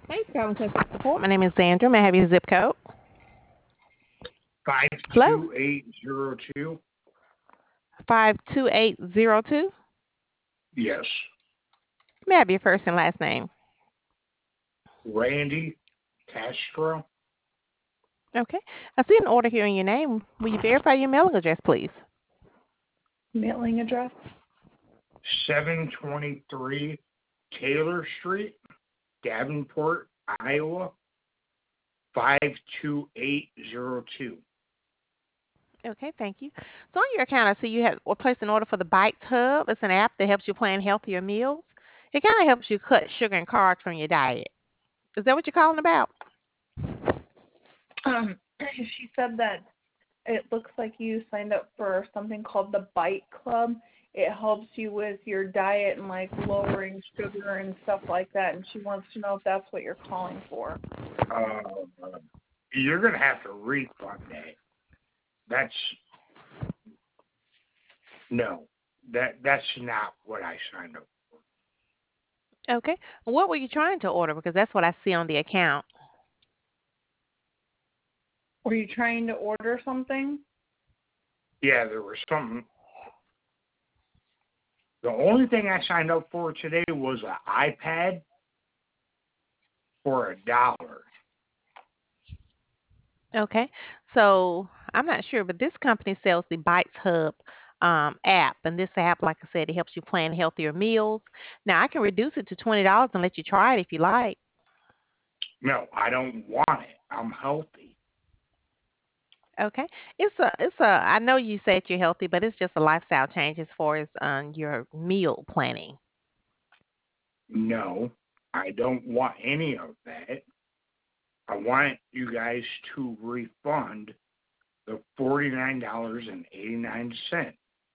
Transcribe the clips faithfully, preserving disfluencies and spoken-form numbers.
Thanks for calling customer support. My name is Sandra. May I have your zip code? Hello? five two eight zero two. five two eight zero two. Yes. May I have your first and last name? Randy Castro. Okay. I see an order here in your name. Will you verify your mailing address, please? Mailing address? seven twenty-three Taylor Street, Davenport, Iowa, five two eight zero two. Okay, thank you. So on your account, I see you have placed an order for the Bites Hub. It's an app that helps you plan healthier meals. It kind of helps you cut sugar and carbs from your diet. Is that what you're calling about? Um, she said that it looks like you signed up for something called the Bite Club. It helps you with your diet and like lowering sugar and stuff like that. And she wants to know if that's what you're calling for. Uh, you're going to have to refund that. That's, no, that that's not what I signed up for. Okay. What were you trying to order? Because that's what I see on the account. Were you trying to order something? Yeah, there was something. The only thing I signed up for today was an iPad for a dollar. Okay. So I'm not sure, but this company sells the Bites Hub um, app. And this app, like I said, it helps you plan healthier meals. Now, I can reduce it to twenty dollars and let you try it if you like. No, I don't want it. I'm healthy. Okay. It's a, it's a, I know you said you're healthy, but it's just a lifestyle change as far as um, your meal planning. No, I don't want any of that. I want you guys to refund the forty-nine dollars and eighty-nine cents.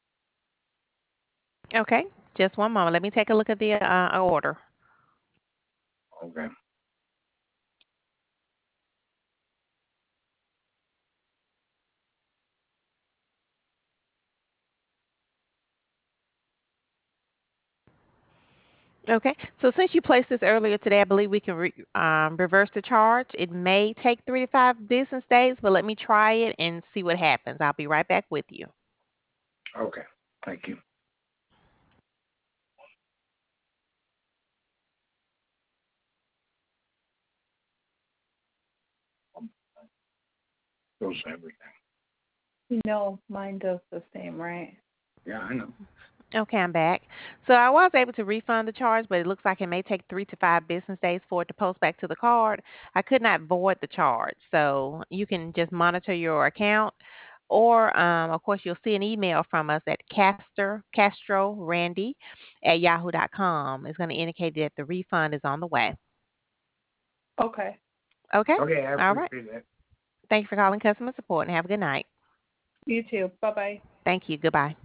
Okay. Just one moment. Let me take a look at the uh, order. Okay. Okay. So since you placed this earlier today, I believe we can re- um, reverse the charge. It may take three to five business days, but let me try it and see what happens. I'll be right back with you. Okay. Thank you. Goes everything. You know, mine does the same, right? Yeah, I know. Okay, I'm back. So I was able to refund the charge, but it looks like it may take three to five business days for it to post back to the card. I could not void the charge, so you can just monitor your account, or um, of course you'll see an email from us at Castor Castro Randy at yahoo dot com. It's going to indicate that the refund is on the way. Okay. Okay. Okay, I All right. appreciate that. Thank you for calling customer support, and have a good night. You too. Bye bye. Thank you. Goodbye.